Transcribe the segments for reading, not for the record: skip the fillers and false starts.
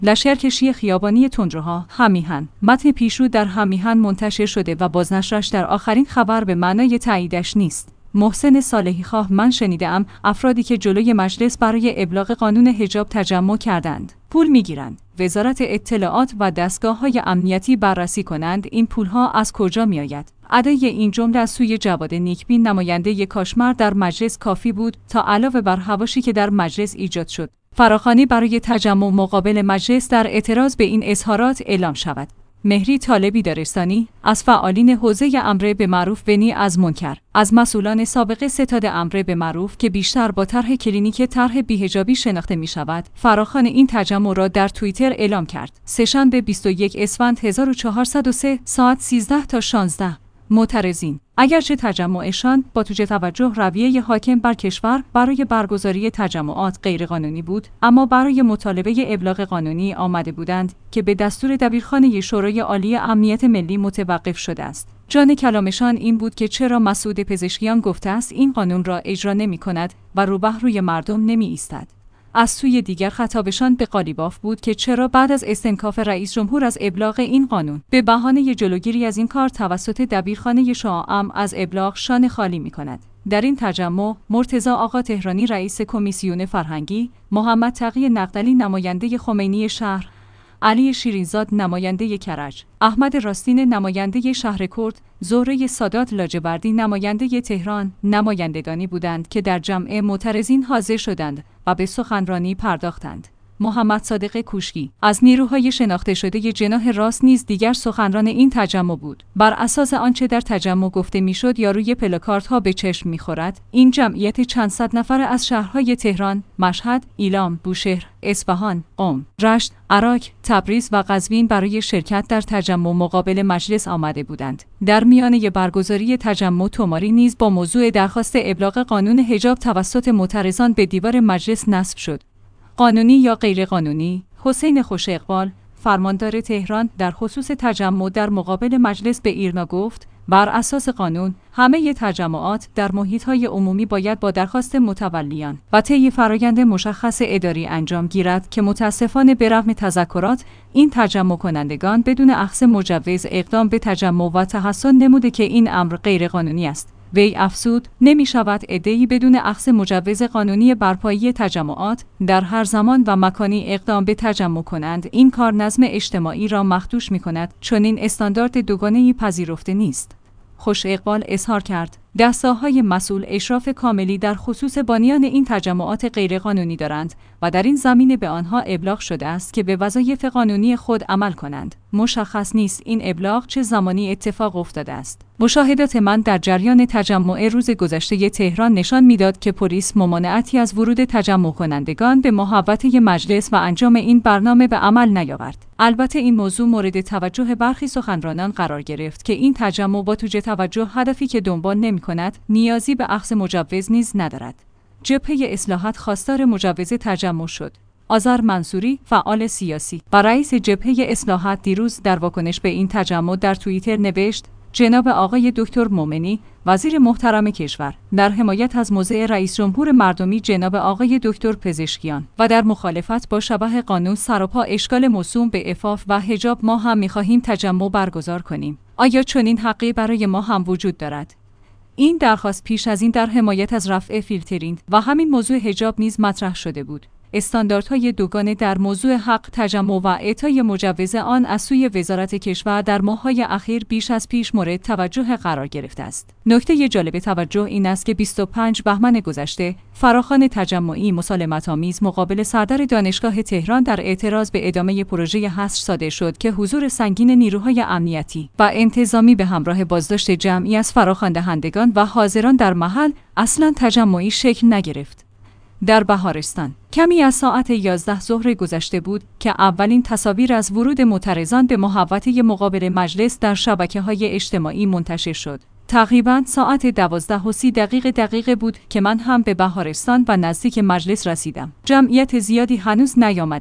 لشکرکشی خیابانی تندروها همیهن. متن پیشرو در همیهن منتشر شده و بازنشرش در آخرین خبر به معنای تاییدش نیست. محسن صالحی خواه: من شنیدم افرادی که جلوی مجلس برای ابلاغ قانون حجاب تجمع کردند پول میگیرند. وزارت اطلاعات و دستگاه‌های امنیتی بررسی کنند این پولها از کجا میآید. ادای این جمله از سوی جواد نیکبین نماینده کاشمر در مجلس کافی بود تا علاوه بر هواشی که در مجلس ایجاد شد، فراخوانی برای تجمع مقابل مجلس در اعتراض به این اظهارات اعلام شود. مهری طالبی دارستانی از فعالین حوزه امر به معروف و نهی از منکر، از مسئولان سابق ستاد امر به معروف که بیشتر با طرح کلینیک طرح بی‌حجابی شناخته می شود، فراخوان این تجمع را در توییتر اعلام کرد. سه‌شنبه 21 اسفند 1403 ساعت 13 تا 16. معترضین: اگرچه تجمعشان با توجه توجه رویه حاکم بر کشور برای برگزاری تجمعات غیرقانونی بود، اما برای مطالبه ابلاغ قانونی آمده بودند که به دستور دبیرخانه شورای عالی امنیت ملی متوقف شده است. جان کلامشان این بود که چرا مسعود پزشکیان گفته است این قانون را اجرا نمی کند و روبروی مردم نمی ایستد. از سوی دیگر خطابشان به قالیباف بود که چرا بعد از استنکاف رئیس جمهور از ابلاغ این قانون به بهانه جلوگیری از این کار توسط دبیرخانه شاه از ابلاغ شانه خالی می کند. در این تجمع مرتضی آقا تهرانی رئیس کمیسیون فرهنگی، محمد تقی نقدلی نماینده خمینی شهر، علی شیرینزاد نماینده کرج، احمد راستین نماینده شهر کرد، زهره سادات لاجوردی نماینده تهران نمایندگانی بودند که در جمع معترضین حاضر شدند و به سخنرانی پرداختند. محمد صادق کوشکی از نیروهای شناخته شده جناح راست نیز دیگر سخنران این تجمع بود. بر اساس آنچه در تجمع گفته میشد یا روی پلاکاردها به چشم میخورد، این جمعیت چند صد نفر از شهرهای تهران، مشهد، ایلام، بوشهر، اصفهان، قم، رشت، عراق، تبریز و قزوین برای شرکت در تجمع مقابل مجلس آمده بودند. در میانه برگزاری تجمع توماری نیز با موضوع درخواست ابلاغ قانون حجاب توسط معترضان به دیوار مجلس نصب شد. قانونی یا غیرقانونی؟ حسین خوش اقبال، فرماندار تهران، در خصوص تجمع در مقابل مجلس به ایرنا گفت: بر اساس قانون همه تجمعات در محیط‌های عمومی باید با درخواست متولیان و طی فرایند مشخص اداری انجام گیرد که متاسفانه به رغم تذکرات این تجمع کنندگان بدون اخذ مجوز اقدام به تجمع و تحسن نموده که این امر غیرقانونی است. وی افزود: نمی شود عده‌ای بدون اخذ مجوز قانونی برپایی تجمعات در هر زمان و مکانی اقدام به تجمع کنند. این کار نظم اجتماعی را مخدوش می کند، چون این استاندارد دوگانه‌ای پذیرفته نیست. خوش اقبال اظهار کرد: دسته‌های مسئول اشراف کاملی در خصوص بانیان این تجمعات غیرقانونی دارند و در این زمینه به آنها ابلاغ شده است که به وظایف قانونی خود عمل کنند. مشخص نیست این ابلاغ چه زمانی اتفاق افتاده است. مشاهدات من در جریان تجمع روز گذشته تهران نشان می‌داد که پلیس ممانعتی از ورود تجمع کنندگان به محوطه مجلس و انجام این برنامه به عمل نیاورد. البته این موضوع مورد توجه برخی سخنرانان قرار گرفت که این تجمع با توجه توجه هدفی که دنبال نمی‌کند نیازی به اخذ مجوز نیز ندارد. جبهه اصلاحات خواستار مجوز تجمع شد. آذر منصوری، فعال سیاسی و رئیس جبهه اصلاحات، دیروز در واکنش به این تجمع در توییتر نوشت: جناب آقای دکتر مومنی، وزیر محترم کشور، در حمایت از موضع رئیس جمهور مردمی جناب آقای دکتر پزشکیان و در مخالفت با شبح قانون سراپا اشکال موسوم به عفاف و حجاب، ما هم می‌خواهیم تجمع برگزار کنیم. آیا چنین حقی برای ما هم وجود دارد؟ این درخواست پیش از این در حمایت از رفع فیلترینگ و همین موضوع حجاب نیز مطرح شده بود. استانداردهای دوگانه در موضوع حق تجمع و اعطای مجوز آن از سوی وزارت کشور در ماه‌های اخیر بیش از پیش مورد توجه قرار گرفته است. نکته جالب توجه این است که 25 بهمن گذشته فراخوان تجمعی مسالمت‌آمیز مقابل سردر دانشگاه تهران در اعتراض به ادامه پروژه حصر صادر شد که حضور سنگین نیروهای امنیتی و انتظامی به همراه بازداشت جمعی از فراخواندهندگان و حاضران در محل اصلاً تجمعی شکل نگرفت. در بهارستان کمی از ساعت 11 ظهر گذشته بود که اولین تصاویر از ورود معترضان به محوطه مقابل مجلس در شبکه‌های اجتماعی منتشر شد. تقریباً ساعت 12:30 بود که من هم به بهارستان و نزدیک مجلس رسیدم. جمعیت زیادی هنوز نیامده بود.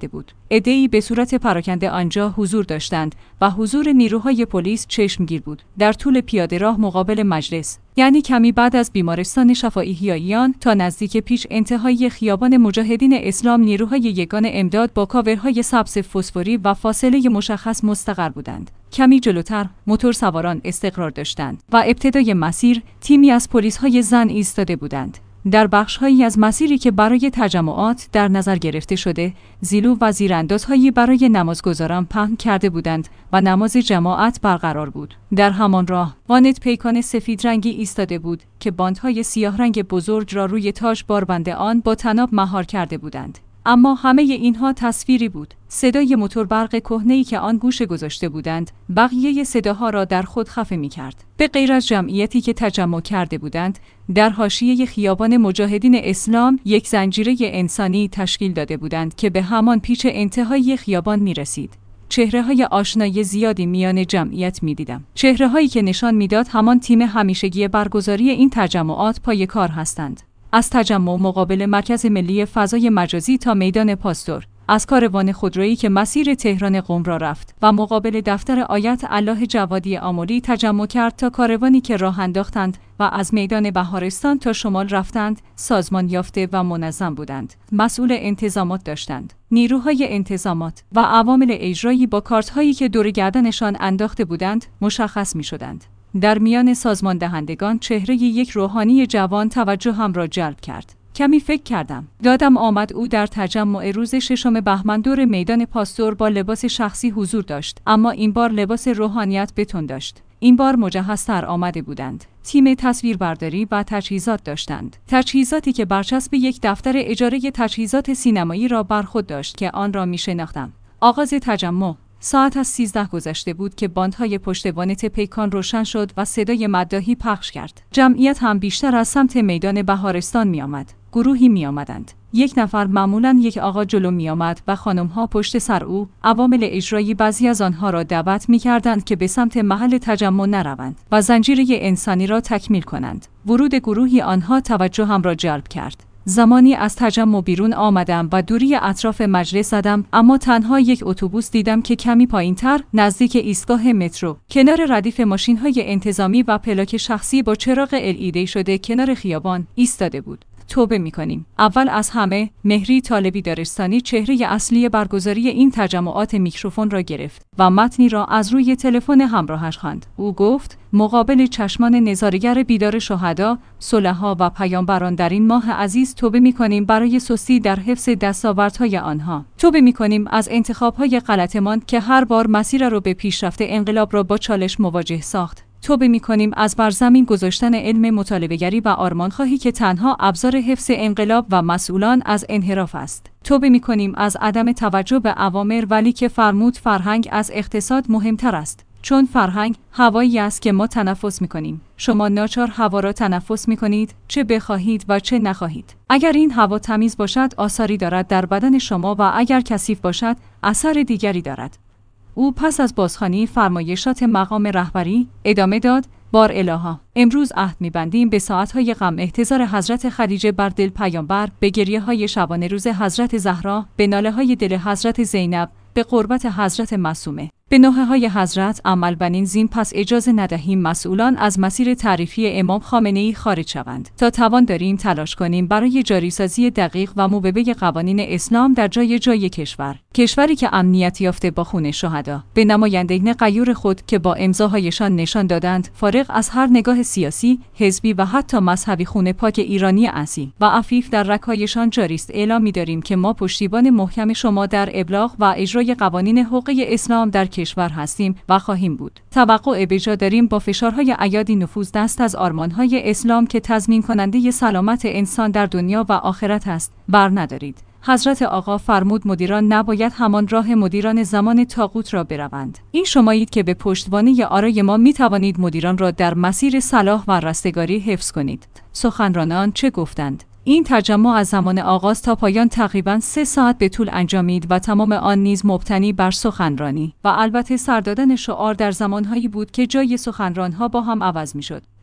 عده‌ای به صورت پراکنده آنجا حضور داشتند و حضور نیروهای پلیس چشمگیر بود. در طول پیاده‌راه مقابل مجلس، یعنی کمی بعد از بیمارستان شفایی حیاییان تا نزدیک پیش انتهای خیابان مجاهدین اسلام، نیروهای یگان امداد با کاورهای سبز فسفوری و فاصله مشخص مستقر بودند. کمی جلوتر موتورسواران استقرار داشتند و ابتدای مسیر تیمی از پلیس‌های زن ایستاده بودند. در بخش‌هایی از مسیری که برای تجمعات در نظر گرفته شده، زیلو و زیراندازهایی برای نمازگزاران پهن کرده بودند و نماز جماعت برقرار بود. در همان راه، وانت پیکان سفید رنگی ایستاده بود که باندهای سیاه رنگ بزرگ را روی تاج باربند آن با طناب مهار کرده بودند. اما همه اینها تصویری بود. صدای موتور برق کهنه‌ای که آن گوشه گذاشته بودند، بقیه صداها را در خود خفه می‌کرد. به غیر از جمعیتی که تجمع کرده بودند، در حاشیه خیابان مجاهدین اسلام یک زنجیره انسانی تشکیل داده بودند که به همان پیچ انتهای خیابان می‌رسید. چهره‌های آشنای زیادی میان جمعیت می‌دیدم. چهره‌هایی که نشان می‌داد همان تیم همیشگی برگزاری این تجمعات پای کار هستند. از تجمع مقابل مرکز ملی فضای مجازی تا میدان پاستور، از کاروان خودرویی که مسیر تهران قم را رفت و مقابل دفتر آیت الله جوادی آملی تجمع کرد تا کاروانی که راه انداختند و از میدان بهارستان تا شمال رفتند، سازمان یافته و منظم بودند. مسئول انتظامات داشتند. نیروهای انتظامات و عوامل اجرایی با کارت‌هایی که دور گردنشان انداخته بودند مشخص می‌شدند. در میان سازمان دهندگان چهره یک روحانی جوان توجهم را جلب کرد. کمی فکر کردم. یادم آمد او در تجمع روز 6 بهمن دور میدان پاستور با لباس شخصی حضور داشت، اما این بار لباس روحانیت بتون داشت. این بار مجهزتر آمده بودند. تیم تصویربرداری و تجهیزات داشتند. تجهیزاتی که برچسب یک دفتر اجاره تجهیزات سینمایی را بر خود داشت که آن را می‌شناختم. آغاز تجمع ساعت از 13 گذشته بود که باندهای پشت وانت پیکان روشن شد و صدای مداحی پخش کرد. جمعیت هم بیشتر از سمت میدان بهارستان می آمد. گروهی می آمدند. یک نفر، معمولاً یک آقا، جلو می آمد و خانم‌ها پشت سر او. عوامل اجرایی بعضی از آنها را دعوت می کردند که به سمت محل تجمع نروند و زنجیره انسانی را تکمیل کنند. ورود گروهی آنها توجهم را جلب کرد. زمانی از تجمع بیرون آمدم و دوری اطراف مجلس زدم، اما تنها یک اتوبوس دیدم که کمی پایین‌تر نزدیک ایستگاه مترو کنار ردیف ماشین‌های انتظامی و پلاک شخصی با چراغ LED شده کنار خیابان ایستاده بود. توبه می‌کنیم. اول از همه مهری طالبی دارستانی، چهره اصلی برگزاری این تجمعات، میکروفون را گرفت و متنی را از روی تلفن همراهش خواند. او گفت: مقابل چشمان نظارگر بیدار شهدا، صلحا و پیامبران در این ماه عزیز توبه می‌کنیم برای سستی در حفظ دستاوردهای آنها. توبه می‌کنیم از انتخاب‌های غلطمان که هر بار مسیر را به پیشرفت انقلاب را با چالش مواجه ساخت. توبه می‌کنیم از بر زمین گذاشتن علم مطالبه‌گری و آرمانخواهی که تنها ابزار حفظ انقلاب و مسئولان از انحراف است. توبه می‌کنیم از عدم توجه به اوامر، ولی که فرمود فرهنگ از اقتصاد مهمتر است. چون فرهنگ هوایی است که ما تنفس می‌کنیم. شما ناچار هوا را تنفس می‌کنید، چه بخواهید و چه نخواهید. اگر این هوا تمیز باشد، آثاری دارد در بدن شما و اگر کثیف باشد، اثر دیگری دارد. او پس از بازخوانی فرمایشات مقام رهبری ادامه داد: بار الها، امروز عهد می‌بندیم به ساعت‌های غم احتضار حضرت خدیجه بر دل پیامبر، به گریه‌های شبانه روز حضرت زهرا، به ناله‌های دل حضرت زینب، به قربت حضرت معصومه، به نوحه‌های حضرت عمل بنین زین پس اجازه ندهیم مسئولان از مسیر تعریفی امام خامنه‌ای خارج شوند تا توان داریم تلاش کنیم برای جاریسازی دقیق و موببه قوانین اسلام در جای کشور، کشوری که امنیت یافته با خون شهدا. به نمایندگان غیور خود که با امضاهایشان نشان دادند فارغ از هر نگاه سیاسی، حزبی و حتی مذهبی، خون پاک ایرانی اصیل و عفیف در رگ‌هایشان جاری است، اعلام می‌داریم که ما پشتیبان محکم شما در ابلاغ و اجرای قوانین حقوق اسلام در کشور هستیم و خواهیم بود. توقع بجا داریم با فشارهای عیادی نفوذ دست از آرمانهای اسلام که تضمین کننده سلامت انسان در دنیا و آخرت است بر ندارید. حضرت آقا فرمود مدیران نباید همان راه مدیران زمان طاغوت را بروند. این شمایید که به پشتوانه آرای ما می توانید مدیران را در مسیر صلاح و رستگاری حفظ کنید. سخنرانان چه گفتند؟ این تجمع از زمان آغاز تا پایان تقریباً 3 ساعت به طول انجامید و تمام آن نیز مبتنی بر سخنرانی و البته سر دادن شعار در زمانهایی بود که جای سخنرانها با هم عوض می‌شد.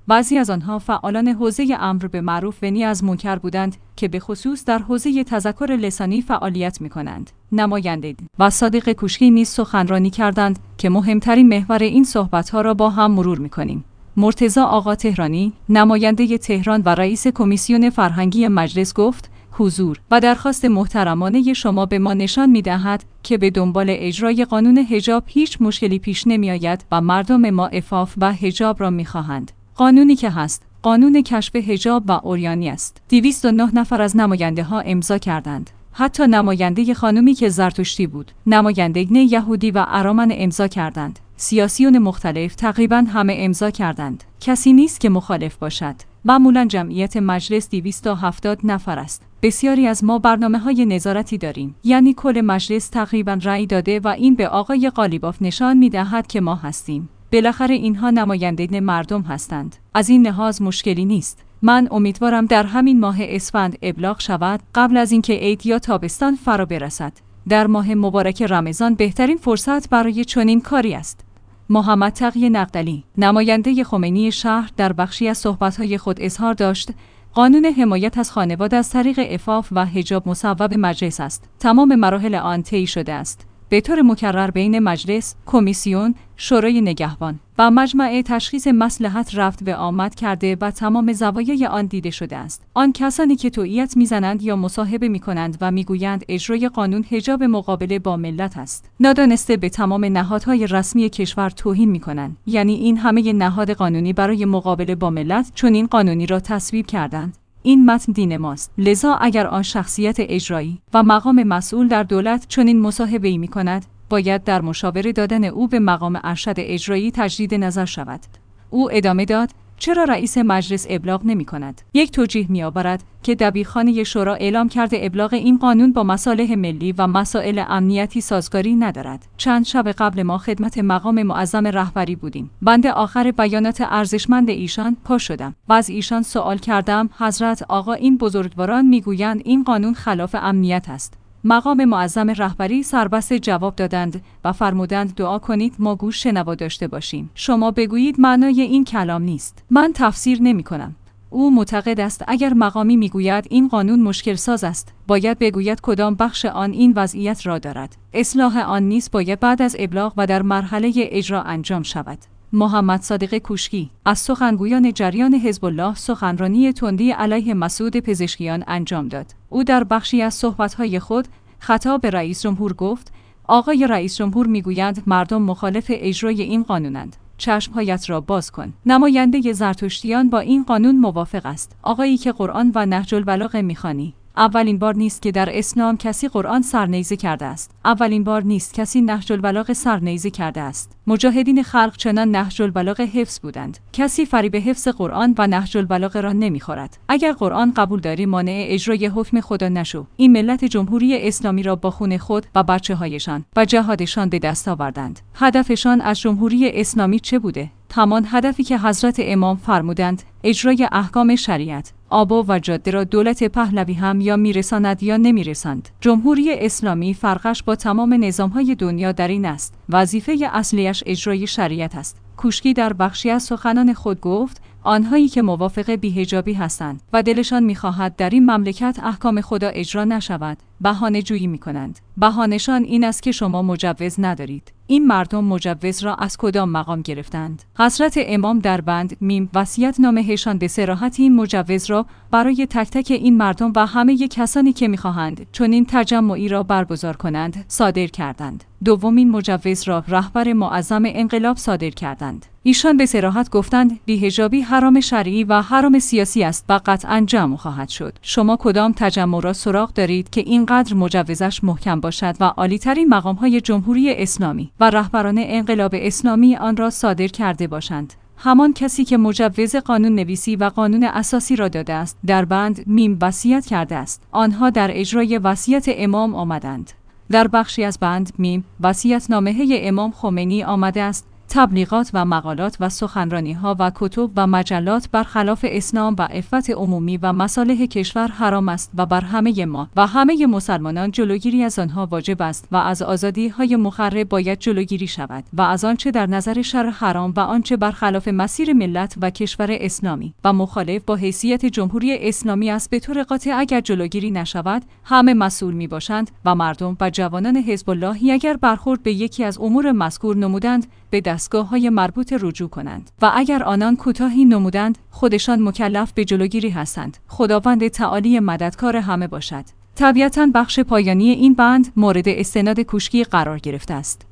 بعضی از آنها فعالان حوزه امر به معروف و نهی از منکر بودند که به خصوص در حوزه تذکر لسانی فعالیت می‌کنند. نماینده و صادق کوشکی نیز سخنرانی کردند که مهمترین محور این صحبت‌ها را با هم مرور می‌کنیم. مرتضی آقا تهرانی، نماینده تهران و رئیس کمیسیون فرهنگی مجلس گفت: حضور و درخواست محترمانه شما به ما نشان می‌دهد که به دنبال اجرای قانون حجاب هیچ مشکلی پیش نمی‌آید و مردم ما عفاف و حجاب را می‌خواهند. قانونی که هست، قانون کشف حجاب و عریانی است. 209 نفر از نماینده‌ها امضا کردند. حتی نماینده خانومی که زرتشتی بود، نمایندگان یهودی و ارامن امضا کردند. سیاسیون مختلف تقریباً همه امضا کردند. کسی نیست که مخالف باشد. معمولاً جمعیت مجلس 270 نفر است. بسیاری از ما برنامه‌های نظارتی داریم، یعنی کل مجلس تقریباً رأی داده و این به آقای قالیباف نشان می‌دهد که ما هستیم. بالاخره اینها نمایندگان مردم هستند. از این لحاظ مشکلی نیست. من امیدوارم در همین ماه اسفند ابلاغ شود قبل از اینکه عید یا تابستان فرا برسد. در ماه مبارک رمضان بهترین فرصت برای چنین کاری است. محمد تقی نقدلی، نماینده خمینی شهر، در بخشی از صحبت‌های خود اظهار داشت: قانون حمایت از خانواده از طریق عفاف و حجاب مصوب مجلس است. تمام مراحل آن طی شده است. به طور مکرر بین مجلس، کمیسیون، شورای نگهبان و مجمع تشخیص مصلحت رفت و آمد کرده و تمام زوایای آن دیده شده است. آن کسانی که توییت میزنند یا مصاحبه میکنند و میگویند اجرای قانون حجاب مقابله با ملت است، نادانسته به تمام نهادهای رسمی کشور توهین میکنند. یعنی این همه نهاد قانونی برای مقابله با ملت چون این قانونی را تصویب کردند. این متن دین ماست. لذا اگر آن شخصیت اجرایی و مقام مسئول در دولت چنین مصاحبه‌ای می‌کند، باید در مشاوره دادن او به مقام ارشد اجرایی تجدید نظر شود. او ادامه داد: چرا رئیس مجلس ابلاغ نمی‌کند؟ یک توجیه می‌آورد که دبیرخانه شورا اعلام کرده ابلاغ این قانون با مصالح ملی و مسائل امنیتی سازگاری ندارد. چند شب قبل ما خدمت مقام معظم رهبری بودیم. بند آخر بیانات ارزشمند ایشان پا شدم و از ایشان سوال کردم: حضرت آقا، این بزرگواران میگویند این قانون خلاف امنیت است. مقام معظم رهبری سربسته جواب دادند و فرمودند دعا کنید ما گوش شنوا داشته باشیم. شما بگویید معنای این کلام نیست. من تفسیر نمی کنم. او معتقد است اگر مقامی میگوید این قانون مشکل ساز است، باید بگوید کدام بخش آن این وضعیت را دارد. اصلاح آن نیز باید بعد از ابلاغ و در مرحله اجرا انجام شود. محمد صادق کوشکی از سخنگویان جریان حزب الله سخنرانی تندی علیه مسعود پزشکیان انجام داد. او در بخشی از صحبت‌های خود خطاب به رئیس جمهور گفت: آقای رئیس جمهور میگویند مردم مخالف اجرای این قانونند. چشمهایت را باز کن. نماینده زرتشتیان با این قانون موافق است. آقایی که قرآن و نهج البلاغه میخوانی، اولین بار نیست که در اسلام کسی قرآن سرنیزه کرده است. اولین بار نیست کسی نهج البلاغه سرنیزه کرده است. مجاهدین خلق چنان نهج البلاغه حفظ بودند. کسی فریب حفظ قرآن و نهج البلاغه را نمیخورد. اگر قرآن قبول داری مانع اجرای حکم خدا نشو. این ملت جمهوری اسلامی را با خون خود و بچه‌هایشان و جهادشان به دست آوردند. هدفشان از جمهوری اسلامی چه بوده؟ همان هدفی که حضرت امام فرمودند: اجرای احکام شریعت. آب و جاده را دولت پهلوی هم یا میرساند یا نمیرساند. جمهوری اسلامی فرقش با تمام نظامهای دنیا در این است: وظیفه اصلیش اجرای شریعت است. کوشکی در بخشی از سخنان خود گفت: آنهایی که موافق بی‌حجابی هستند و دلشان می‌خواهد در این مملکت احکام خدا اجرا نشود، بهانه جویی می‌کنند. بهانه‌شان این است که شما مجوز ندارید. این مردم مجوز را از کدام مقام گرفتند؟ حضرت امام در بند میم وصیت‌نامه‌شان به صراحت این مجوز را برای تک تک این مردم و همه کسانی که می‌خواهند چنین تجمعی را برگزار کنند صادر کردند. دومین مجوز را رهبر معظم انقلاب صادر کردند. ایشان به صراحت گفتند بی‌حجابی حرام شرعی و حرام سیاسی است و قطعاً جمع خواهد شد. شما کدام تجمع را سراغ دارید که اینقدر مجوزش محکم باشد و عالی‌ترین مقام‌های جمهوری اسلامی و رهبران انقلاب اسلامی آن را صادر کرده باشند؟ همان کسی که مجوز قانون نویسی و قانون اساسی را داده است در بند میم وصیت کرده است. آنها در اجرای وصیت امام آمدند. در بخشی از بند میم وصیت‌نامه امام خمینی آمده است: تبلیغات و مقالات و سخنرانی‌ها و کتب و مجلات برخلاف اسلام و عفت عمومی و مصالح کشور حرام است و بر همه ما و همه مسلمانان جلوگیری از آنها واجب است و از آزادی‌های مخرب باید جلوگیری شود و از آنچه در نظر شرع حرام و آنچه برخلاف مسیر ملت و کشور اسلامی و مخالف با حیثیت جمهوری اسلامی است به طور قاطع اگر جلوگیری نشود همه مسئول میباشند و مردم و جوانان حزب اللهی اگر برخورد به یکی از امور مذکور نمودند به دستگاه‌های مربوطه رجوع کنند و اگر آنان کوتاهی نمودند خودشان مکلف به جلوگیری هستند. خداوند تعالی مددکار همه باشد. طبیعتاً بخش پایانی این بند مورد استناد کوشکی قرار گرفته است.